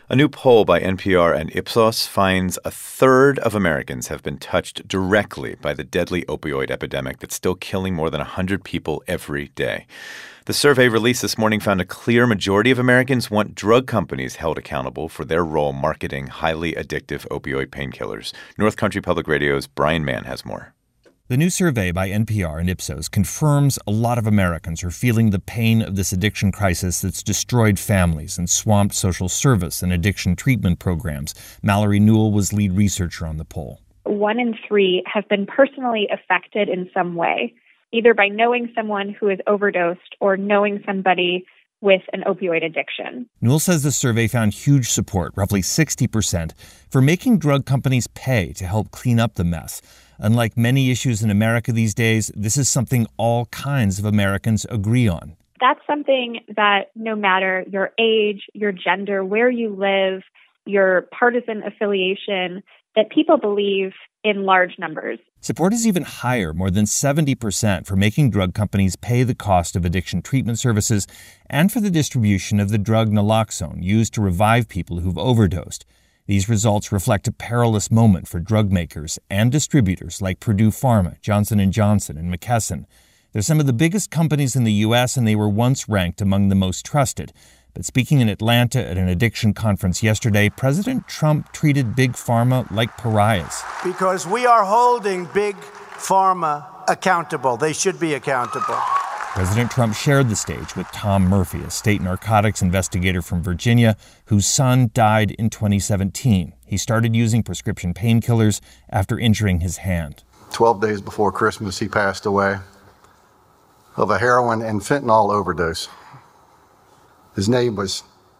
A new poll by NPR and Ipsos finds a third of Americans have been touched directly by the deadly opioid epidemic that's still killing more than 100 people every day. The survey released this morning found a clear majority of Americans want drug companies held accountable for their role marketing highly addictive opioid painkillers. North Country Public Radio's Brian Mann has more. The new survey by NPR and Ipsos confirms a lot of Americans are feeling the pain of this addiction crisis that's destroyed families and swamped social service and addiction treatment programs. Mallory Newell was lead researcher on the poll. 1 in 3 have been personally affected in some way, either by knowing someone who is overdosed or knowing somebody with an opioid addiction. Newell says the survey found huge support, roughly 60%, for making drug companies pay to help clean up the mess. Unlike many issues in America these days, this is something all kinds of Americans agree on. That's something that no matter your age, your gender, where you live, your partisan affiliation, that people believe in large numbers. Support is even higher, more than 70%, for making drug companies pay the cost of addiction treatment services and for the distribution of the drug naloxone used to revive people who've overdosed. These results reflect a perilous moment for drug makers and distributors like Purdue Pharma, Johnson & Johnson, and McKesson. They're some of the biggest companies in the U.S., and they were once ranked among the most trusted. But speaking in Atlanta at an addiction conference yesterday, President Trump treated Big Pharma like pariahs. Because we are holding Big Pharma accountable. They should be accountable. President Trump shared the stage with Tom Murphy, a state narcotics investigator from Virginia whose son died in 2017. He started using prescription painkillers after injuring his hand. 12 days before Christmas, he passed away of a heroin and fentanyl overdose. His name was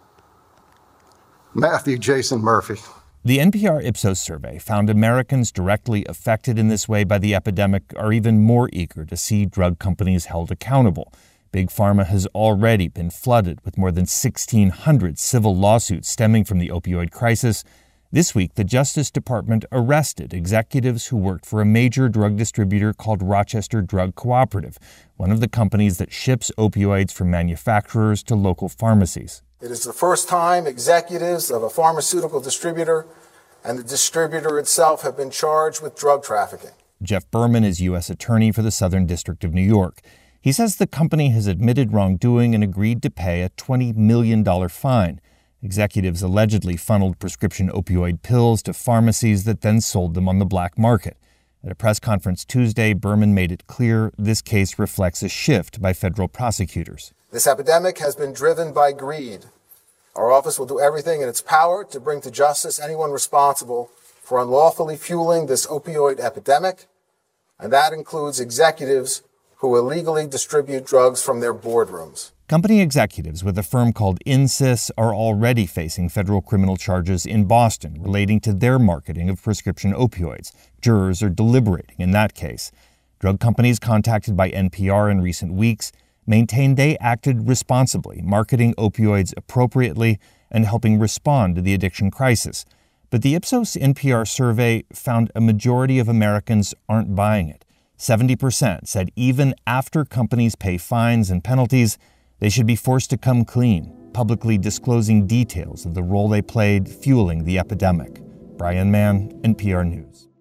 Matthew Jason Murphy. The NPR Ipsos survey found Americans directly affected in this way by the epidemic are even more eager to see drug companies held accountable. Big Pharma has already been flooded with more than 1,600 civil lawsuits stemming from the opioid crisis. This week, the Justice Department arrested executives who worked for a major drug distributor called Rochester Drug Cooperative, one of the companies that ships opioids from manufacturers to local pharmacies. It is the first time executives of a pharmaceutical distributor and the distributor itself have been charged with drug trafficking. Jeff Berman is U.S. Attorney for the Southern District of New York. He says the company has admitted wrongdoing and agreed to pay a $20 million fine. Executives allegedly funneled prescription opioid pills to pharmacies that then sold them on the black market. At a press conference Tuesday, Berman made it clear this case reflects a shift by federal prosecutors. This epidemic has been driven by greed. Our office will do everything in its power to bring to justice anyone responsible for unlawfully fueling this opioid epidemic, and that includes executives who illegally distribute drugs from their boardrooms. Company executives with a firm called Insys are already facing federal criminal charges in Boston relating to their marketing of prescription opioids. Jurors are deliberating in that case. Drug companies contacted by NPR in recent weeks maintained they acted responsibly, marketing opioids appropriately and helping respond to the addiction crisis. But the Ipsos NPR survey found a majority of Americans aren't buying it. 70% said even after companies pay fines and penalties, they should be forced to come clean, publicly disclosing details of the role they played fueling the epidemic. Brian Mann, NPR News.